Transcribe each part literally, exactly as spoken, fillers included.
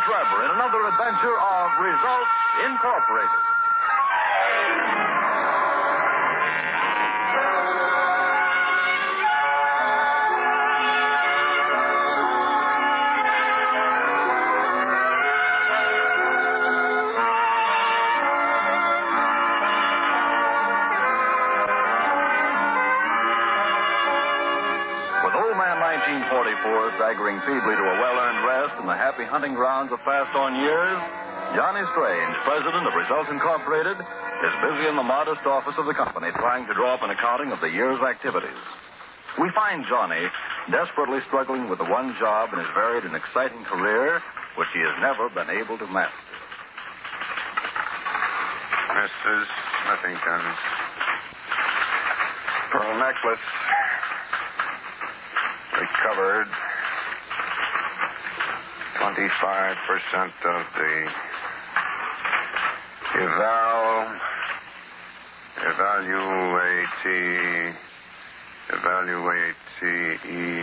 Trevor in another adventure of Results Incorporated. nineteen forty-four, staggering feebly to a well-earned rest in the happy hunting grounds of past-on years, Johnny Strange, president of Results Incorporated, is busy in the modest office of the company trying to draw up an accounting of the year's activities. We find Johnny desperately struggling with the one job in his varied and exciting career which he has never been able to master. Missus Smithington's pearl necklace. Recovered twenty-five percent of the eval, evaluate, evaluate,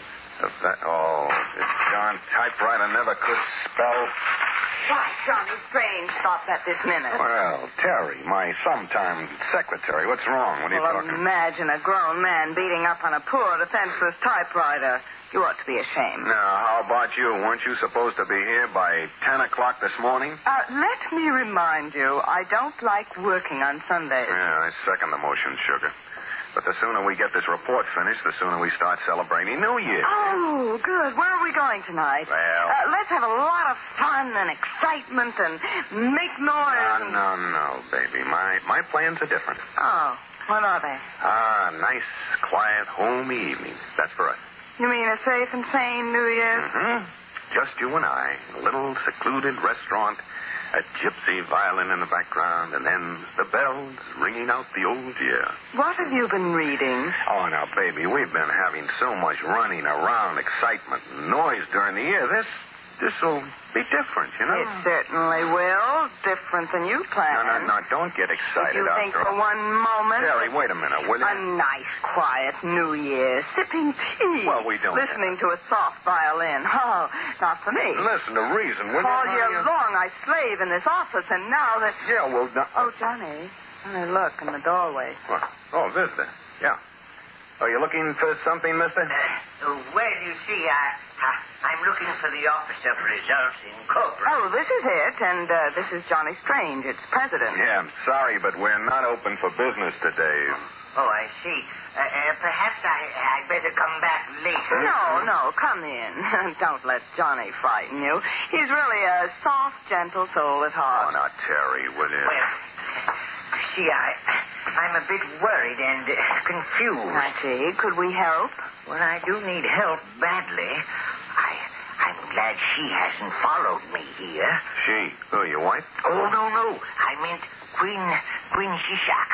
of that. Oh, this darn typewriter never could spell. Why, Johnny Strange, stop that this minute. Well, Terry, my sometime secretary. What's wrong? What are you well, talking about? Imagine a grown man beating up on a poor, defenseless typewriter. You ought to be ashamed. Now, how about you? Weren't you supposed to be here by ten o'clock this morning? Uh, let me remind you, I don't like working on Sundays. Yeah, I second the motion, Sugar. But the sooner we get this report finished, the sooner we start celebrating New Year. Oh, good. Where are we going tonight? Well... Uh, let's have a lot of fun and excitement and make noise. No, and... no, no, baby. My my plans are different. Oh, what are they? Ah, nice, quiet, homey evening. That's for us. You mean a safe and sane New Year? Mm-hmm. Just you and I. A little secluded restaurant. A gypsy violin in the background, and then the bells ringing out the old year. What have you been reading? Oh, now, baby, we've been having so much running around, excitement, and noise during the year. This, this'll be different, you know? It certainly will. Different than you planned. No, no, no, don't get excited. If you think after for all. one moment... Terry, wait a minute, will you? A nice, quiet New Year. Sipping tea. Well, we don't Listening to a soft violin. Oh, not for me. Listen to reason, will you? All year honey? long I slave in this office, and now that... Yeah, well... No... Oh, Johnny. Johnny, look, in the doorway. What? Oh, visitor. Yeah. Are you looking for something, mister? Uh, well, you see, I, I, I'm looking for the Office of Results Incorporated. Oh, this is it, and uh, this is Johnny Strange, its president. Yeah, I'm sorry, but we're not open for business today. Oh, I see. Uh, uh, perhaps I, I'd better come back later. No, no, come in. Don't let Johnny frighten you. He's really a soft, gentle soul at Oh, heart. now, Terry, will you? Well, see, I, I'm a bit worried and uh, confused. I see. Could we help? Well, I do need help badly. I, I'm glad she hasn't followed me here. She? Who, your wife? Oh, no, no. I meant Queen, Queen Shishak.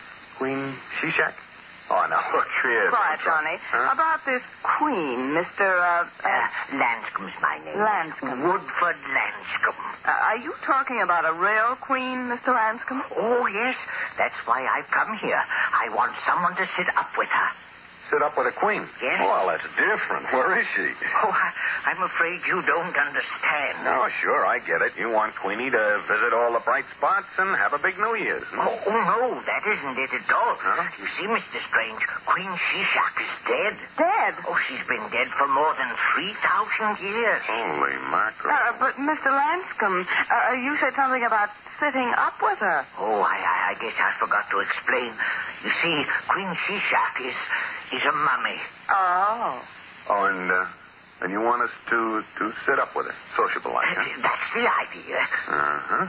Queen Shishak? Oh, now, look here. Quiet, Johnny. Huh? About this queen, Mister Uh, uh, Uh, Lanscome's my name. Lanscombe. Woodford Lanscombe. uh, are you talking about a real queen, Mister Lanscombe? Oh, yes. That's why I've come here. I want someone to sit up with her. Sit up with a queen? Yes. Well, that's different. Where is she? Oh, I, I'm afraid you don't understand. No, sure, I get it. You want Queenie to visit all the bright spots and have a big New Year's. Hmm? Oh, oh, no, that isn't it at all. Huh? You see, Mister Strange, Queen Shishak is dead. Dead? Oh, she's been dead for more than three thousand years. Holy mackerel. Uh, but, Mister Lanscombe, uh, you said something about sitting up with her. Oh, I, I, I guess I forgot to explain. You see, Queen Shishak is is a mummy. Oh. Oh, and, uh, and you want us to, to sit up with her, sociable like, huh? That's the idea. Uh-huh.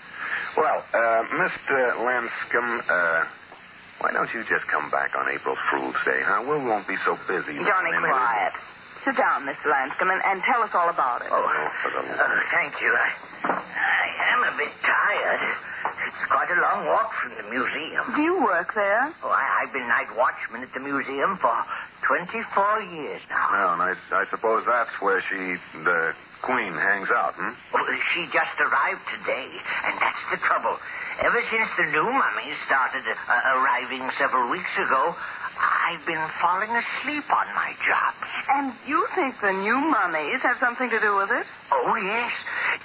Well, uh, Mister Lanscombe, uh, why don't you just come back on April Fool's Day, huh? We won't be so busy. Johnny, Maybe- quiet. Sit down, Mister Lanscombe, and, and tell us all about it. Oh, Oh, for the uh, thank you. I, I am a bit tired. It's quite a long walk from the museum. Do you work there? Oh, I, I've been night watchman at the museum for twenty-four years now. Well, and I, I suppose that's where she, the Queen, hangs out, hmm? Oh, she just arrived today, and that's the trouble. Ever since the new mummies started uh, arriving several weeks ago, I've been falling asleep on my job. And you think the new mummies have something to do with it? Oh, yes.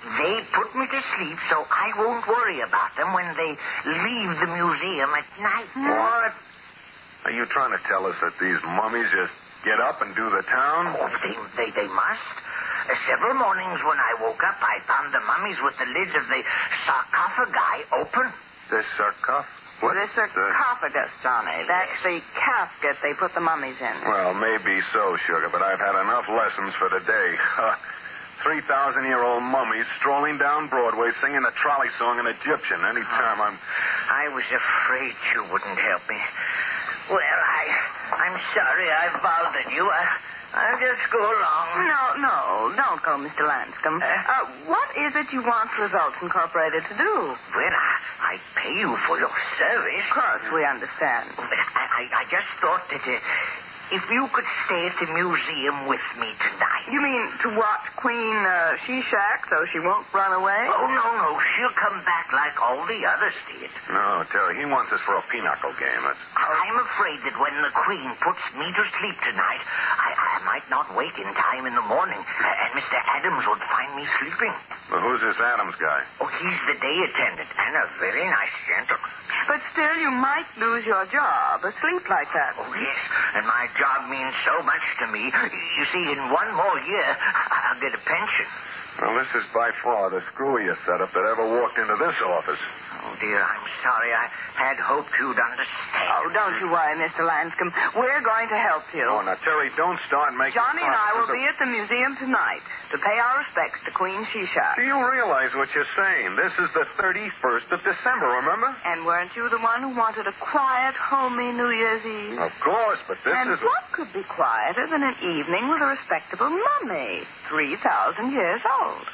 They put me to sleep so I won't worry about them when they leave the museum at night. What? Are you trying to tell us that these mummies just get up and do the town? Oh, they, they, they must. Uh, several mornings when I woke up, I found the mummies with the lids of the sarcophagi open. The sarcoph? What? The sarcophagus, Johnny. That's the casket they put the mummies in. Well, maybe so, Sugar, but I've had enough lessons for today. Three thousand-year-old mummies strolling down Broadway singing a trolley song in Egyptian. Anytime oh, I'm... I was afraid you wouldn't help me. Well, I, I'm sorry I bothered you. I, I'll just go along. No, no, don't go, Mister Lanscombe. Uh, uh, what is it you want Results Incorporated to do? Well, I, I pay you for your service. Of course, we understand. I, I, I just thought that uh, if you could stay at the museum with me tonight. You mean to watch Queen uh, Shishak so she won't run away? Oh, no, no. She'll come back like all the others did. No, Terry, he wants us for a pinochle game. That's... I'm afraid that when the Queen puts me to sleep tonight, I, I might not wake in time in the morning, and Mister Adams would find me sleeping. Well, who's this Adams guy? Oh, he's the day attendant, and a very nice gentleman. But still, you might lose your job asleep like that. Oh, yes, and my job means so much to me. You see, in one more year, I'll get a pension. Well, this is by far the screwiest setup that ever walked into this office. Oh, dear, I'm sorry. I had hoped you'd understand. Oh, don't you worry, Mister Lanscombe. We're going to help you. Oh, now, Terry, don't start making... Johnny and I will of... be at the museum tonight to pay our respects to Queen Shishak. Do you realize what you're saying? This is the thirty-first of December, remember? And weren't you the one who wanted a quiet, homey New Year's Eve? Of course, but this and is... And what could be quieter than an evening with a respectable mummy, three thousand years old?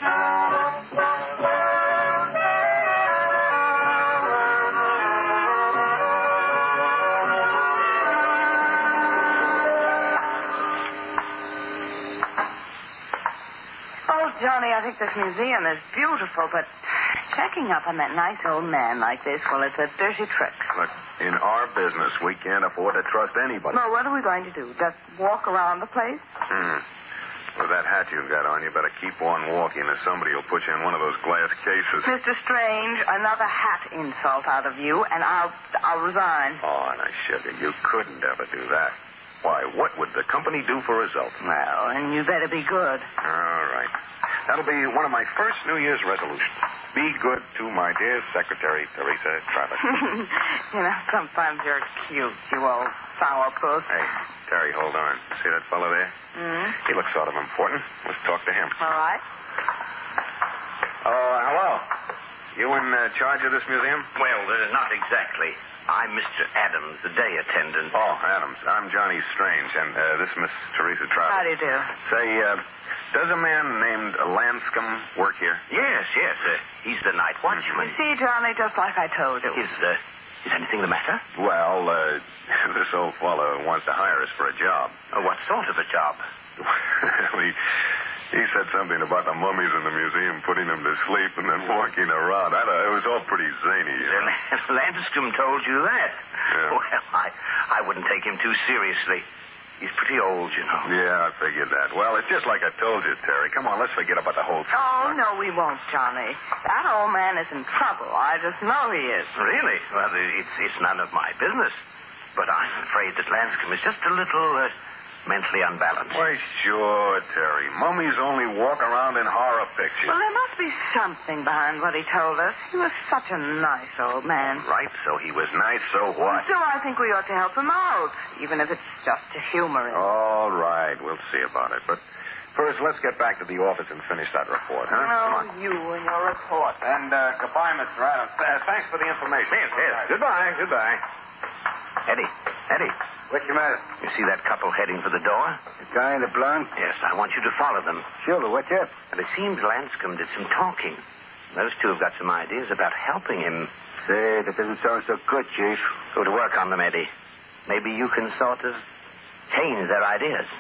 Johnny, I think this museum is beautiful, but checking up on that nice old man like this, well, it's a dirty trick. Look, in our business, we can't afford to trust anybody. Well, what are we going to do? Just walk around the place? Hmm. With that hat you've got on, you better keep on walking or somebody will put you in one of those glass cases. Mister Strange, another hat insult out of you, and I'll I'll resign. Oh, now, Sugar, you couldn't ever do that. Why, what would the company do for results? Well, and you better be good. All right. That'll be one of my first New Year's resolutions. Be good to my dear Secretary, Teresa Travis. You know, sometimes you're cute, you old sourpuss. Hey, Terry, hold on. See that fellow there? Mm-hmm. He looks sort of important. Let's talk to him. All right. Oh, uh, hello. You in uh, charge of this museum? Well, uh, not exactly. I'm Mister Adams, the day attendant. Oh, Adams. I'm Johnny Strange, and uh, this is Miss Teresa Travis. How do you do? Say, uh, does a man named Lanscombe work here? Yes, yes. Uh, he's the night watchman. You see, Johnny, just like I told you. Is, uh, is anything the matter? Well, uh, this old fellow wants to hire us for a job. Uh, what sort of a job? he, he said something about the mummies in the museum, putting them to sleep and then walking around. I don't, it was all pretty zany. You know? Uh, Lanscombe told you that? Yeah. Well, I, I wouldn't take him too seriously. He's pretty old, you know. Yeah, I figured that. Well, it's just like I told you, Terry. Come on, let's forget about the whole thing. Oh, no, we won't, Johnny. That old man is in trouble. I just know he is. Really? Well, it's, it's none of my business. But I'm afraid that Lanscombe is just a little uh, mentally unbalanced. Why, sure, Terry. Mummies only walk around in horror pictures. Well, there must be something behind what he told us. He was such a nice old man. Right, so he was nice, so what? So I think we ought to help him out, even if it's just to humor him. All right, we'll see about it. But first, let's get back to the office and finish that report, huh? Oh, you and your report. And uh, goodbye, Mister Adams. Uh, thanks for the information. Yes, yes. Goodbye, goodbye. Eddie, Eddie. What's the matter? You see that couple heading for the door? The guy in the blonde? Yes, I want you to follow them. Sure, but what's up? And it seems Lanscombe did some talking. Those two have got some ideas about helping him. Say, that doesn't sound so good, Chief. Go to work on them, Eddie. Maybe you can sort of change their ideas.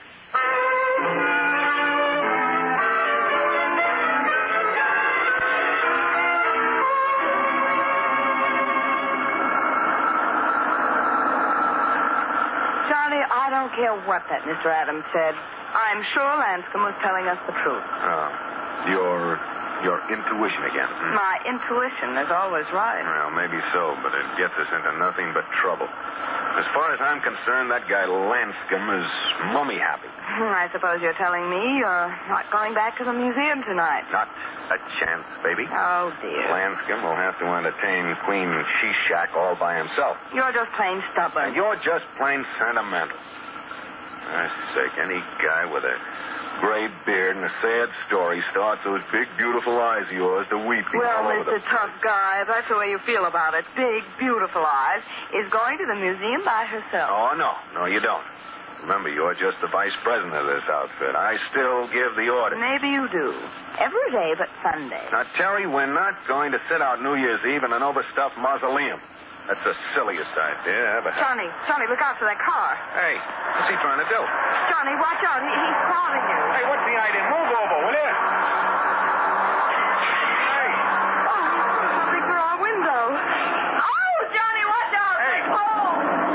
I don't care what that Mister Adams said. I'm sure Lanscombe was telling us the truth. Oh. You're your intuition again. Hmm? My intuition is always right. Well, maybe so, but it gets us into nothing but trouble. As far as I'm concerned, that guy Lanscombe is mummy happy. I suppose you're telling me you're not going back to the museum tonight. Not a chance, baby. Oh, dear. Lanscombe will have to entertain Queen Shishak all by himself. You're just plain stubborn. And you're just plain sentimental. For God's sake, any guy with a gray beard and a sad story starts those big, beautiful eyes of yours to weeping Well, all over Mister the Tough Guy, if that's the way you feel about it, big, beautiful eyes, is going to the museum by herself. Oh, no. No, you don't. Remember, you're just the vice president of this outfit. I still give the order. Maybe you do. Every day but Sunday. Now, Terry, we're not going to sit out New Year's Eve in an overstuffed mausoleum. That's the silliest idea ever had. Johnny, Johnny, look out for that car. Hey, what's he trying to do? Johnny, watch out. He, he's calling you. Hey, what's the idea? Move over, will you? Hey. Oh, he's put something through our window. Oh, Johnny, watch out. Hey. Oh.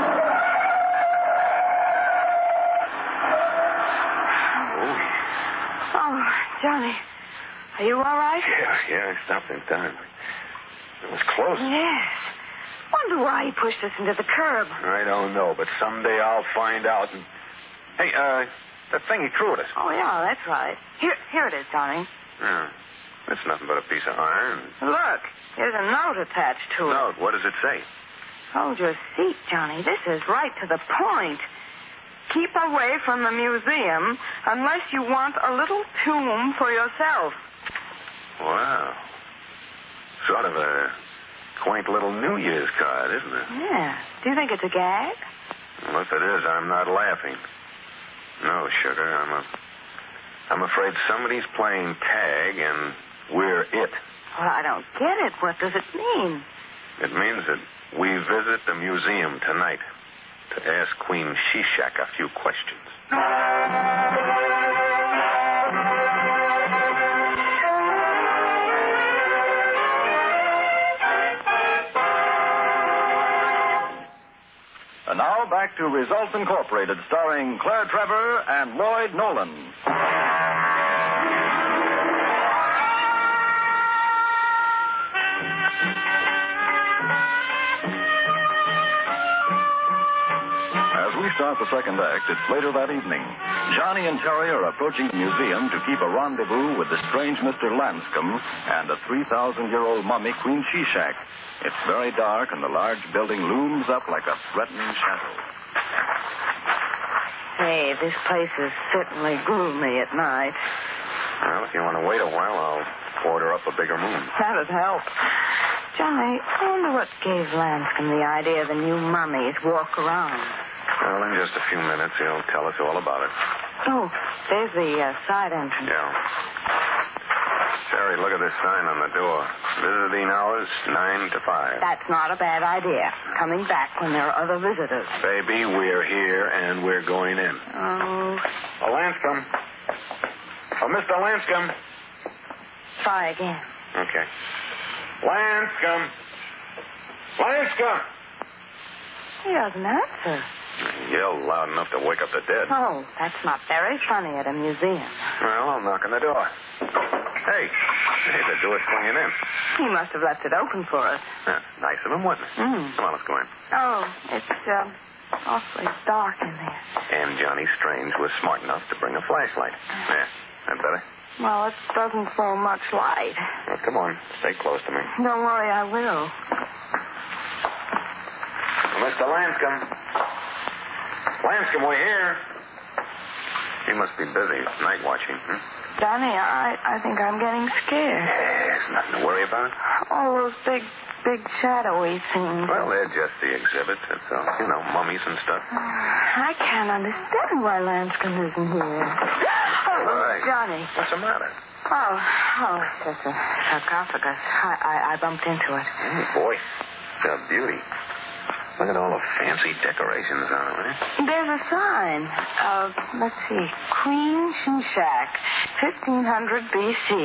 Oh, Johnny, are you all right? Yeah, yeah, I stopped in time. It was close. Yes. Wonder why he pushed us into the curb. I don't know, but someday I'll find out. And... Hey, uh, that thing he threw at us. Oh, yeah, that's right. Here, here it is, Johnny. Yeah. It's nothing but a piece of iron. Look, there's a note attached to it. Note, what does it say? Hold your seat, Johnny. This is right to the point. Keep away from the museum unless you want a little tomb for yourself. Wow. Sort of a quaint little New Year's card, isn't it? Yeah. Do you think it's a gag? Well, if it is, I'm not laughing. No, sugar, I'm a... I'm afraid somebody's playing tag, and we're it. Well, I don't get it. What does it mean? It means that we visit the museum tonight to ask Queen Shishak a few questions. And now back to Results Incorporated, starring Claire Trevor and Lloyd Nolan. As we start the second act, it's later that evening. Johnny and Terry are approaching the museum to keep a rendezvous with the strange Mister Lanscombe and the three thousand year old mummy, Queen Shishak. It's very dark, and the large building looms up like a threatening shadow. Hey, this place is certainly gloomy at night. Well, if you want to wait a while, I'll order up a bigger moon. That'd help. Johnny, I wonder what gave Lanscombe the idea the new mummies walk around. Well, in just a few minutes, he'll tell us all about it. Oh, there's the uh, side entrance. Yeah. Terry, look at this sign on the door. Visiting hours, nine to five. That's not a bad idea. Coming back when there are other visitors. Baby, we're here, and we're going in. Oh. Oh, Lanscombe. Oh, Mister Lanscombe. Try again. Okay. Lanscombe. Lanscombe. He doesn't answer. Yell loud enough to wake up the dead. Oh, that's not very funny at a museum. Well, I'll knock on the door. Hey, hey, the door's swinging in. He must have left it open for us. Yeah, nice of him, wasn't it? Mm. Come on, let's go in. Oh, it's um, awfully dark in there. And Johnny Strange was smart enough to bring a flashlight. There, that better? Well, it doesn't throw much light. Well, come on, stay close to me. Don't worry, I will. Well, Mister Lanscombe. Lanscombe, we're here. He must be busy night watching, hmm? Johnny, I, I think I'm getting scared. There's nothing to worry about. All those big, big shadowy things. Well, they're just the exhibit. It's, uh, you know, mummies and stuff. I can't understand why Lanscombe isn't here. Oh, Right. Johnny. What's the matter? Oh, oh, it's just a sarcophagus. I, I, I bumped into it. Oh, boy. It's a beauty. Look at all the fancy decorations on it, eh? There's a sign. Uh, let's see. Queen Shishak, fifteen hundred B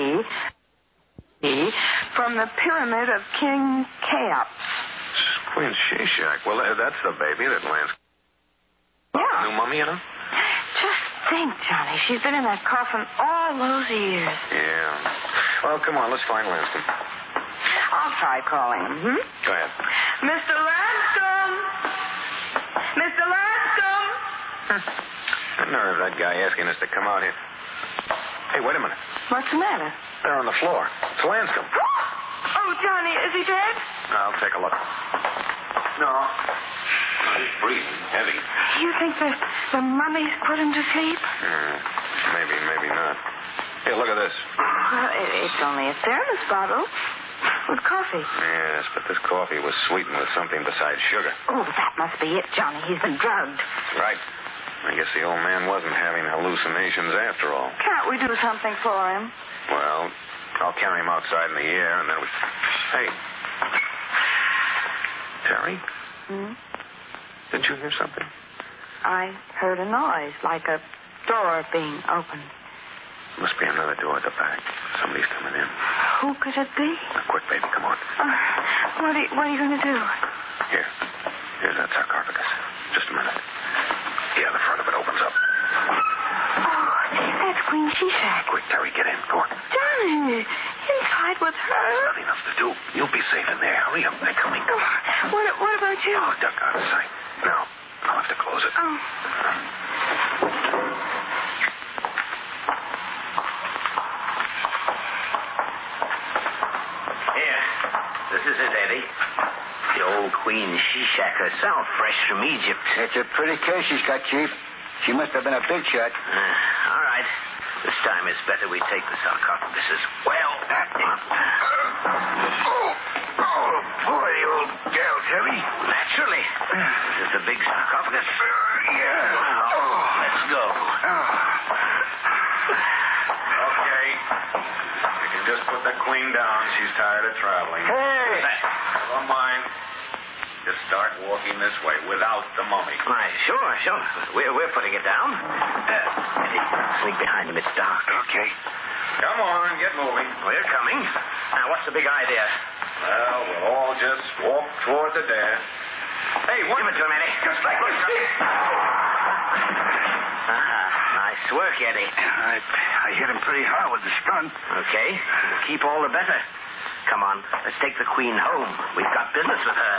C, from the pyramid of King Cheops. Queen Shishak. Well, uh, that's the baby that Lance... Yeah. New mummy, you know? Just think, Johnny. She's been in that coffin all those years. Yeah. Well, come on, let's find Lanscomb. I'll try calling him, hmm? Go ahead. Mister Lanscomb! Mister Lanscomb! The nerve of that guy asking us to come out here. Hey, wait a minute. What's the matter? There on the floor. It's Lanscomb. Oh, Johnny, is he dead? I'll take a look. No. He's breathing heavy. You think the, the mummy's put him to sleep? Hmm. Maybe, maybe not. Here, look at this. Well, it, it's only a thermos bottle with coffee. Yes, but this coffee was sweetened with something besides sugar. Oh, that must be it, Johnny. He's been drugged. Right. I guess the old man wasn't having hallucinations after all. Can't we do something for him? Well, I'll carry him outside in the air, and then we... Hey. Terry? Hmm? Did you hear something? I heard a noise, like a door being opened. Must be another door at the back. Somebody's coming in. Who could it be? Now, quick, baby, come on. Uh, what, are you, what are you going to do? Here. Here's that sarcophagus. Just a minute. Yeah, the front of it opens up. Oh, that's Queen Shishak. Quick, Terry, get in. Go on. Johnny, inside with her. Nothing else to do. You'll be safe in there. Hurry up. They're coming. Oh, what, what about you? Oh, duck out of sight. Now, I'll have to close it. Oh. Here. This is it, Eddie. The old Queen Shishak herself, fresh from Egypt. It's a pretty case she's got, Chief. She must have been a big shot. Uh, all right. This time it's better we take the sarcophagus as well. Oh, oh, boy, the old gal, Terry. Naturally. This is the big sarcophagus. Uh, yeah. Well, let's go. Okay. You can just put the queen down. She's tired of traveling. Hey! Never mind. Just start walking this way without the mummy. Why, sure, sure. We're, we're putting it down. Uh, Eddie, sneak behind him. It's dark. Okay. Come on, get moving. We're coming. Now, what's the big idea? Well, we'll all just walk toward the dance. Hey, what? Give it to him, Eddie. Just like this. Ah, nice work, Eddie. I, I hit him pretty hard with the skunk. Okay. Keep all the better. Come on, let's take the queen home. We've got business with her.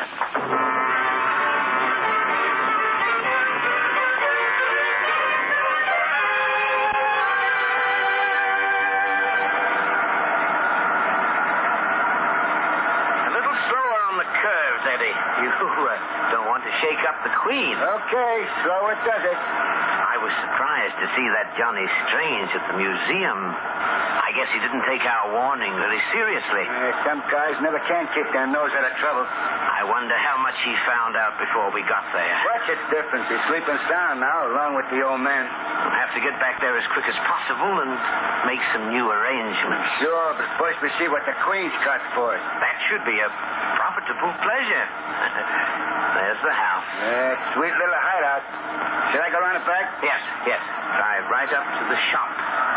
A little slower on the curves, Eddie. You uh, don't want to shake up the queen. Okay, slow it does it. I was surprised to see that Johnny Strange at the museum. I guess he didn't take our warning very seriously. Uh, some guys never can keep their nose out of trouble. I wonder how much he found out before we got there. What's the difference? He's sleeping sound now, along with the old man. We'll have to get back there as quick as possible and make some new arrangements. Sure, but first we see what the Queen's got for us. That should be a profitable pleasure. There's the house. Uh, sweet little hideout. Should I go around the back? Yes, yes. Drive right up to the shop.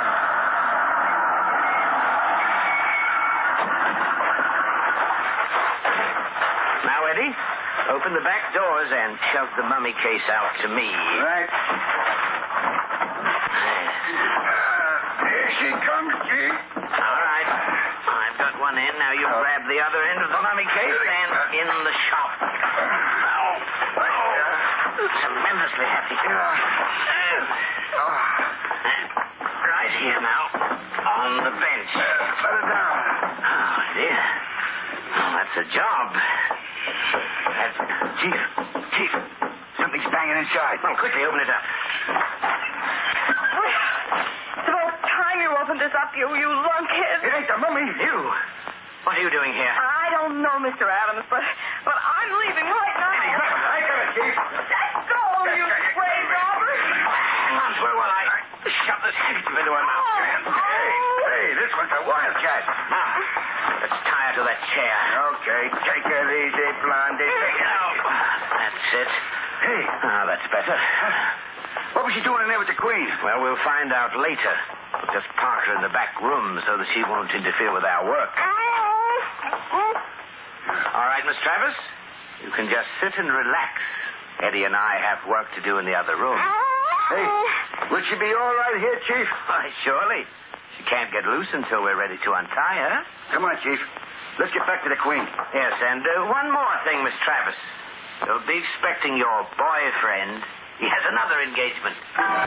Now, Eddie, open the back doors and shove the mummy case out to me. Right. Here she comes, Chief. All right. I've got one in. Now you grab the other end of the mummy case and in the shop. Oh, oh, tremendously happy. Right here now, on the bench. Put it down. Oh, dear. Well, that's a job. That's... Chief, Chief, something's banging inside. Well, quickly, open it up. It's about time you opened this up, you, you lunkhead. It ain't the mummy. You? What are you doing here? I don't know, Mister Adams, but but I'm leaving right now. I got it, Chief. Let go, you grave robber. Hang on to her while I shove this handkerchief into her mouth. Hey, hey, this one's a wildcat. Now, let's tie her to that chair. Okay, take it easy, Blondie. Take it out. That's it. Hey, Ah, that's better. what was she doing in there with the Queen? Well, we'll find out later. We'll just park her in the back room so that she won't interfere with our work. All right, Miss Travis, you can just sit and relax. Eddie and I have work to do in the other room. Hey, will she be all right here, Chief? Why, surely. She can't get loose until we're ready to untie her. Come on, Chief. Let's get back to the Queen. Yes, and uh, one more thing, Miss Travis. You'll be expecting your boyfriend. He has another engagement.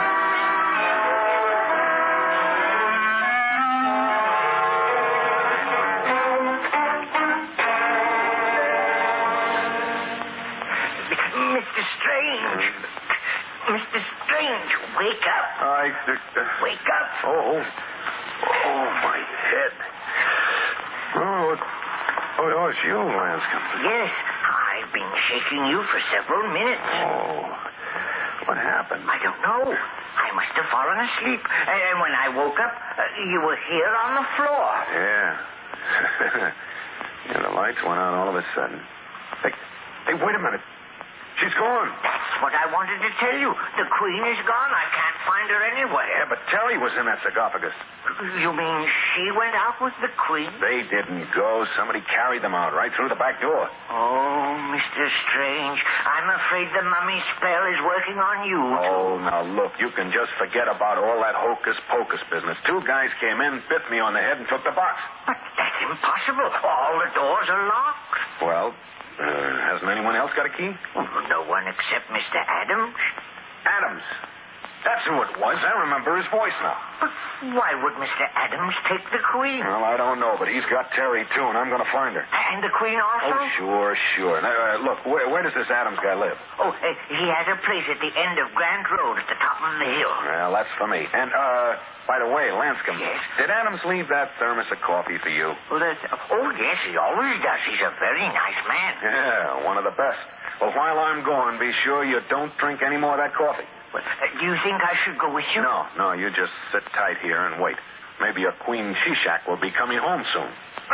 Mister Strange. Mister Strange, wake up. I... Uh, wake up. Oh. Oh, my head. Oh, oh, oh it's you, Lanscombe. Yes, I've been shaking you for several minutes. Oh. What happened? I don't know. I must have fallen asleep. And when I woke up, uh, you were here on the floor. Yeah. Yeah, the lights went out all of a sudden. Hey, hey, wait a minute. She's gone. That's what I wanted to tell you. The Queen is gone. I can't find her anywhere. Yeah, but Terry was in that sarcophagus. You mean she went out with the Queen? They didn't go. Somebody carried them out right through the back door. Oh, Mister Strange, I'm afraid the mummy spell is working on you, too. Oh, now look, you can just forget about all that hocus-pocus business. Two guys came in, bit me on the head, and took the box. But that's impossible. All the doors are locked. Well... Uh, hasn't anyone else got a key? Oh, no one except Mister Adams. Adams. That's who it was. I remember his voice now. But why would Mister Adams take the Queen? Well, I don't know, but he's got Terry, too, and I'm going to find her. And the Queen also? Oh, sure, sure. Now, uh, look, where, where does this Adams guy live? Oh, uh, he has a place at the end of Grant Road at the top of the hill. Well, that's for me. And, uh, by the way, Lanscombe. Yes? Did Adams leave that thermos of coffee for you? Oh, that's, oh, yes, he always does. He's a very nice man. Yeah, one of the best. Well, while I'm gone, be sure you don't drink any more of that coffee. Well, uh, do you think I should go with you? No, no, you just sit tight here and wait. Maybe your Queen Shishak will be coming home soon.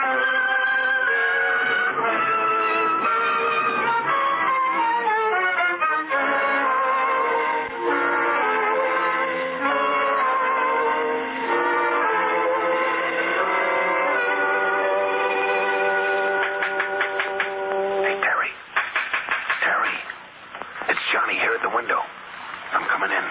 Hey, Terry. Terry. It's Johnny here at the window. I'm coming in.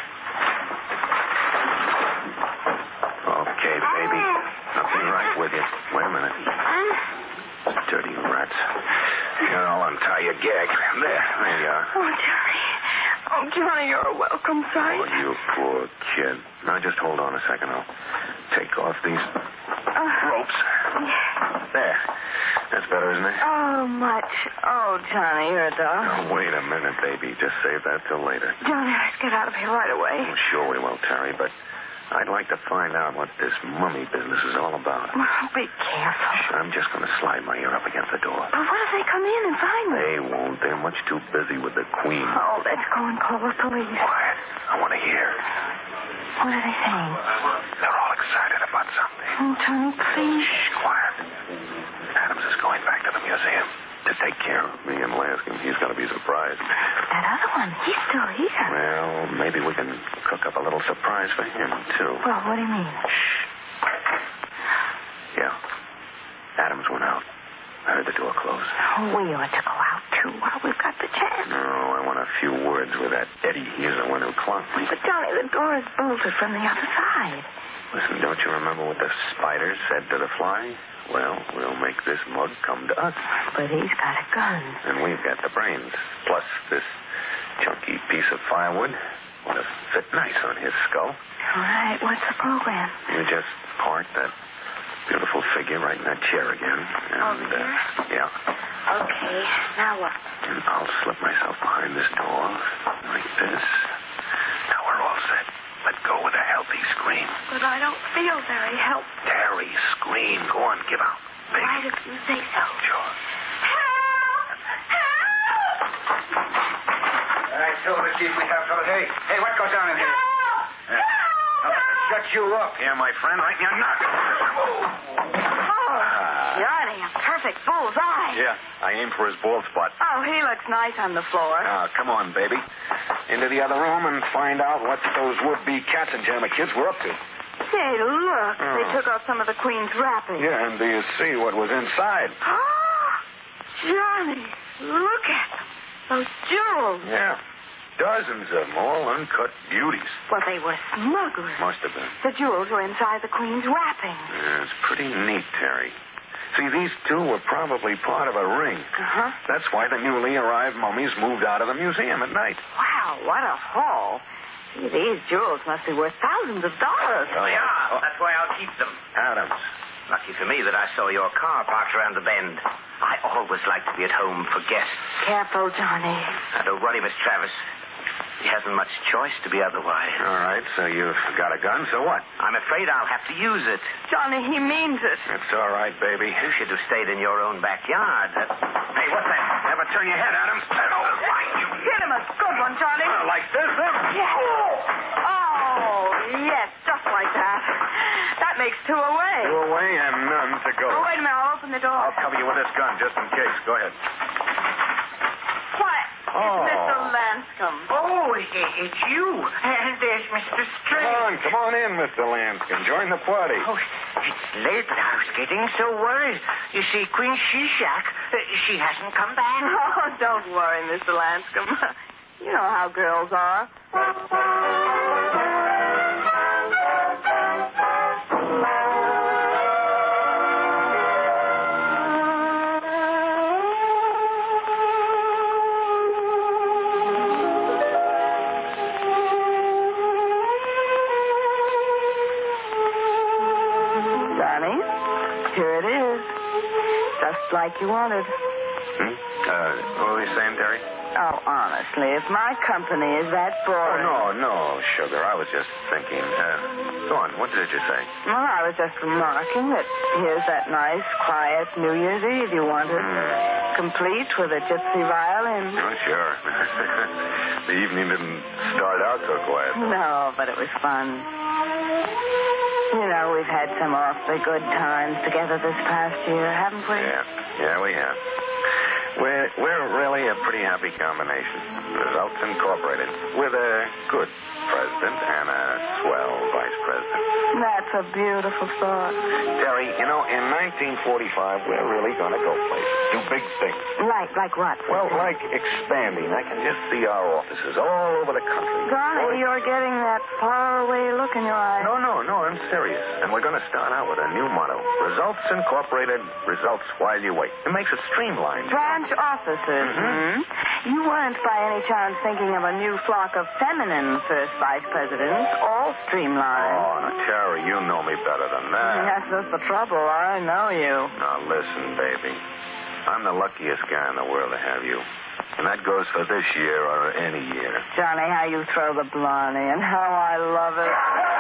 Okay, baby. I'll be right with you. Wait a minute. Dirty rats. Here, I'll untie your gag. There, there you are. Oh, Terry. Oh, Johnny, you're a welcome sight. Oh, you poor kid. Now, just hold on a second. I'll take off these Uh, ropes. There. That's better, isn't it? Oh, much. Oh, Johnny, you're a dog. Oh, wait a minute, baby. Just save that till later. Johnny, let's get out of here right away. Oh, sure we will, Terry, but I'd like to find out what this mummy business is all about. Oh, be careful. I'm just going to slide my ear up against the door. But what if they come in and find me? They won't. They're much too busy with the Queen. Oh, let's go and call the police. Quiet. I want to hear. What are they saying? They're all excited about something. Oh, Johnny, please. Shh, quiet. Adams is going back to the museum to take care of me and Lanscombe. He's going to be surprised. That other one, he's still here. Well, maybe we can cook up a little surprise for him, too. Well, what do you mean? Shh. Yeah. Adams went out. I heard the door close. Oh, we ought to go out, too, while we've got the chance. No, I want a few words with that Eddie. He's the one who clung me. But, Johnny, the door is bolted from the other side. Listen, don't you remember what the spider said to the fly? Well, we'll make this mug come to us. But he's got a gun. And we've got the brains. Plus this chunky piece of firewood would have fit nice on his skull. All right, what's the program? We just park that beautiful figure right in that chair again. And, Over here? Uh, yeah. Okay, now what? And I'll slip myself behind this door like this. Now we're all set. Let go with a healthy scream. But I don't feel very healthy. Terry, scream. Go on, give out. Big. Right if you say so. Sure. Help! Help! I told the chief we'd have trouble. Hey, hey, what goes on in here? Help! Help! Shut you up here, my friend. Right in your noggin. Oh, Johnny, a perfect bullseye. Yeah, I aimed for his bald spot. Oh, he looks nice on the floor. Now, come on, baby. Into the other room and find out what those would-be Katzenjammer kids were up to. Say, look. Oh. They took off some of the Queen's wrappings. Yeah, and do you see what was inside? Oh, Johnny, look at them. Those jewels. Yeah. Dozens of them, all uncut beauties. Well, they were smugglers. Must have been. The jewels were inside the Queen's wrapping. Yeah, it's pretty neat, Terry. See, these two were probably part of a ring. Uh-huh. That's why the newly arrived mummies moved out of the museum at night. Wow, what a haul. Gee, these jewels must be worth thousands of dollars. Oh, yeah. That's why I'll keep them. Adams. Lucky for me that I saw your car parked around the bend. I always like to be at home for guests. Careful, Johnny. Now, don't worry, Miss Travis. He hasn't much choice to be otherwise. All right, so you've got a gun, so what? I'm afraid I'll have to use it. Johnny, he means it. It's all right, baby. You should have stayed in your own backyard. That... Hey, what's that? Never turn your head, Adams. Oh, find you. Hit him a good one, Johnny. Uh, like this, then? Yes. Oh, yes, just like that. That makes two away. Two away and none to go. Oh, wait a minute. I'll open the door. I'll cover you with this gun just in case. Go ahead. Why, Oh. it's Mister Lanscombe. Oh, it- it's you. And there's Mister Come Strange. on, come on in, Mister Lanscombe. Join the party. Oh, it's late, but I was getting so worried. You see, Queen Shishak, uh, she hasn't come back. Oh, don't worry, Mister Lanscombe. You know how girls are. Johnny, here it is. Just like you wanted. Hmm? Uh, what were you saying, Terry? Oh, honestly, if my company is that Oh, boring. no, no, sugar. I was just thinking. Uh, go on. What did you say? Well, I was just remarking that here's that nice, quiet New Year's Eve you wanted. Complete with a gypsy violin. Oh, sure. The evening didn't start out so quiet. No, but it was fun. You know, we've had some awfully good times together this past year, haven't we? Yeah, yeah, we have. We're, we're really a pretty happy combination. Results Incorporated. With a good president and a swell vice president. That's a beautiful thought. Terry, you know, in nineteen forty-five, we're really going to go places. Do big things. Like, like what? Well, like expanding. I can just see our offices all over the country. Johnny, you're getting that faraway look in your eye. No, no, no, I'm serious. And we're going to start out with a new motto. Results Incorporated, results while you wait. It makes it streamlined. Branch offices. Mm-hmm. You weren't by any chance thinking of a new flock of feminine first vice presidents, all streamlined. Oh, now, Terry, you know me better than that. That's just the trouble. I know you. Now, listen, baby. I'm the luckiest guy in the world to have you. And that goes for this year or any year. Johnny, how you throw the blarney and how I love it.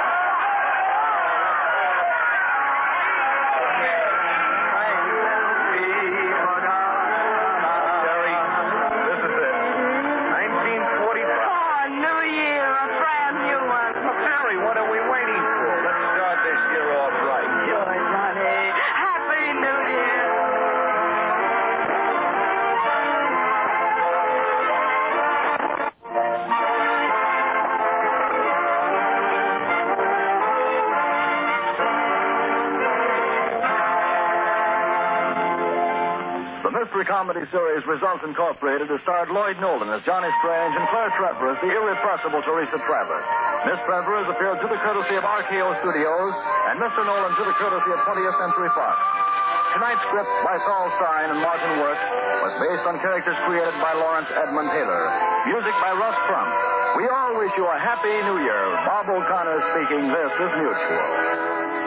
Mystery comedy series Results Incorporated has starred Lloyd Nolan as Johnny Strange and Claire Trevor as the irrepressible Teresa Trevor. Miss Trevor has appeared through the courtesy of R K O Studios and Mister Nolan through the courtesy of twentieth Century Fox. Tonight's script by Saul Stein and Martin Wirth was based on characters created by Lawrence Edmund Taylor. Music by Russ Crump. We all wish you a happy new year. Bob O'Connor speaking. This is Mutual.